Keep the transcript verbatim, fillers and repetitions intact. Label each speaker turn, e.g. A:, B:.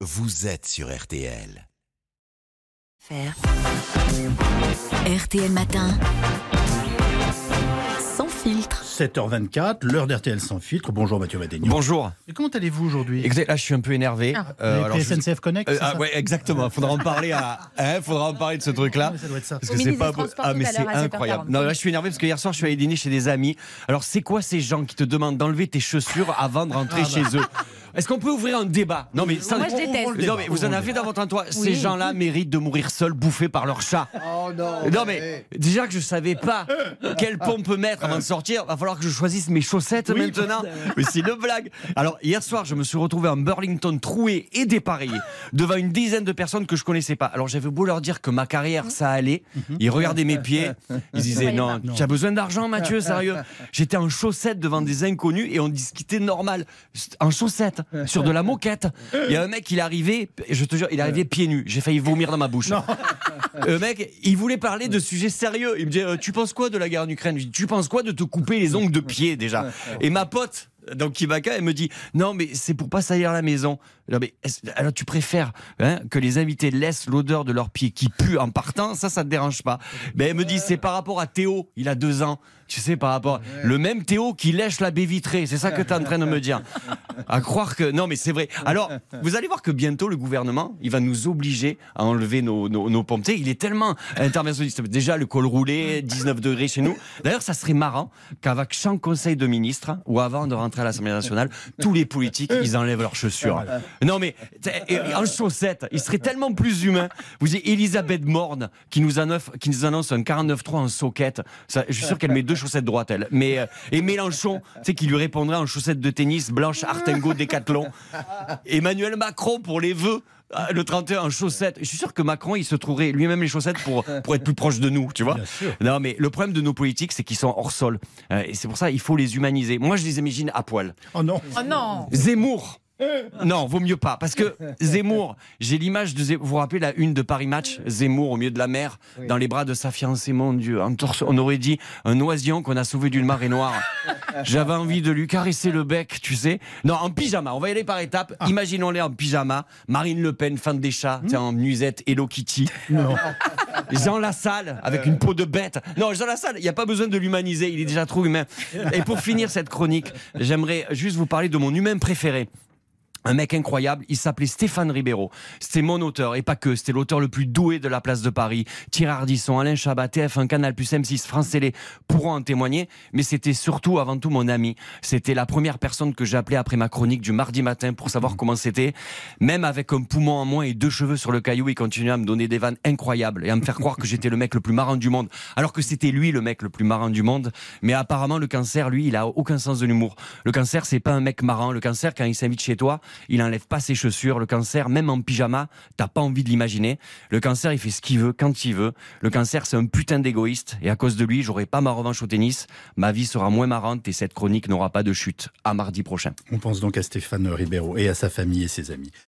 A: vous êtes sur R T L.
B: Faire. R T L Matin. Sans filtre.
C: sept heures vingt-quatre, l'heure d'R T L sans filtre. Bonjour Mathieu Madénian.
D: Bonjour.
C: Et comment allez-vous aujourd'hui?
D: Exact, là, je suis un peu énervé.
C: Ah, euh, alors, S N C F Connect
D: euh,
C: c'est
D: ah,
C: ça
D: ouais, exactement. Faudra en parler à. Hein, faudra en parler de ce truc-là.
C: Ça doit être ça.
D: Parce que c'est pas. Ah, mais c'est incroyable. Non, là, je suis énervé parce que hier soir, je suis allé dîner chez des amis. Alors, c'est quoi ces gens qui te demandent d'enlever tes chaussures avant de rentrer ah, bah. chez eux? Est-ce qu'on peut ouvrir un débat? Non mais ça,
E: moi je déteste.
D: Non mais vous en avez dans votre entourage. Oui. Ces gens-là méritent de mourir seuls, bouffés par leur chat.
F: Oh non.
D: Non mais déjà que je savais pas quel pont on peut mettre avant de sortir, va falloir que je choisisse mes chaussettes oui, maintenant. Mais c'est une blague. Alors hier soir, je me suis retrouvé en Burlington troué et dépareillé devant une dizaine de personnes que je connaissais pas. Alors j'avais beau leur dire que ma carrière ça allait, ils regardaient mes pieds, ils disaient non, tu as besoin d'argent Mathieu, sérieux. J'étais en chaussettes devant des inconnus et on discutait normal en chaussettes. Sur de la moquette. Il y a un mec, il est arrivé, je te jure, il est arrivé pieds nus. J'ai failli vomir dans ma bouche. Le mec, il voulait parler de sujets sérieux. Il me dit, euh, tu penses quoi de la guerre en Ukraine? Je dis, tu penses quoi de te couper les ongles de pied déjà? Et ma pote, donc Kibaka, elle me dit, non mais c'est pour pas salir la maison. Non, mais, alors tu préfères hein, que les invités laissent l'odeur de leurs pieds qui pue en partant? Ça, ça te dérange pas? Mais elle me dit, c'est par rapport à Théo, il a deux ans. Tu sais, par rapport... Le même Théo qui lèche la baie vitrée. C'est ça que tu es en train de me dire. À croire que... Non, mais c'est vrai. Alors, vous allez voir que bientôt, le gouvernement, il va nous obliger à enlever nos, nos, nos pompes. Il est tellement interventionniste. Déjà, le col roulé, dix-neuf degrés chez nous. D'ailleurs, ça serait marrant qu'avec chaque conseil de ministre, ou avant de rentrer à l'Assemblée nationale, tous les politiques, ils enlèvent leurs chaussures. Non, mais en chaussettes, ils seraient tellement plus humains. Vous avez Elisabeth Borne qui nous annonce, qui nous annonce un quarante-neuf trois en soquette. Ça, je suis sûr qu'elle met deux chaussettes droites, elle. Mais, euh, et Mélenchon, tu sais, qui lui répondrait en chaussettes de tennis blanches Artengo Décathlon. Emmanuel Macron pour les vœux. Le trente et un en chaussettes. Je suis sûr que Macron, il se trouverait lui-même les chaussettes pour, pour être plus proche de nous, tu vois. Non, mais le problème de nos politiques, c'est qu'ils sont hors sol. Euh, et c'est pour ça qu'il faut les humaniser. Moi, je les imagine à poil.
C: Oh non.
E: Oh non.
D: Zemmour. Non, vaut mieux pas. Parce que Zemmour, j'ai l'image de Zemmour. Vous vous rappelez la une de Paris Match? Zemmour au milieu de la mer, oui. Dans les bras de sa fiancée, mon Dieu. En torse, on aurait dit un oisillon qu'on a sauvé d'une marée noire. J'avais envie de lui caresser le bec, tu sais. Non, en pyjama. On va y aller par étapes. Ah. Imaginons-les en pyjama. Marine Le Pen, fan des chats, mmh. En nuisette, Hello Kitty. Non. Jean Lassalle, avec une peau de bête. Non, Jean Lassalle, il n'y a pas besoin de l'humaniser. Il est déjà trop humain. Et pour finir cette chronique, j'aimerais juste vous parler de mon humain préféré. Un mec incroyable, il s'appelait Stéphane Ribeiro. C'était mon auteur, et pas que, c'était l'auteur le plus doué de la place de Paris. Thierry Ardisson, Alain Chabat, T F un, Canal+, M six, France Télé pourront en témoigner, mais c'était surtout, avant tout, mon ami. C'était la première personne que j'ai appelée après ma chronique du mardi matin pour savoir comment c'était. Même avec un poumon en moins et deux cheveux sur le caillou, il continuait à me donner des vannes incroyables et à me faire croire que j'étais le mec le plus marrant du monde, alors que c'était lui le mec le plus marrant du monde. Mais apparemment, le cancer, lui, il a aucun sens de l'humour. Le cancer, c'est pas un mec marrant. Le cancer, quand il s'invite chez toi, il enlève pas ses chaussures. Le cancer, même en pyjama, t'as pas envie de l'imaginer. Le cancer, il fait ce qu'il veut, quand il veut. Le cancer, c'est un putain d'égoïste. Et à cause de lui, j'aurai pas ma revanche au tennis. Ma vie sera moins marrante et cette chronique n'aura pas de chute. À mardi prochain.
C: On pense donc à Stéphane Ribeiro et à sa famille et ses amis.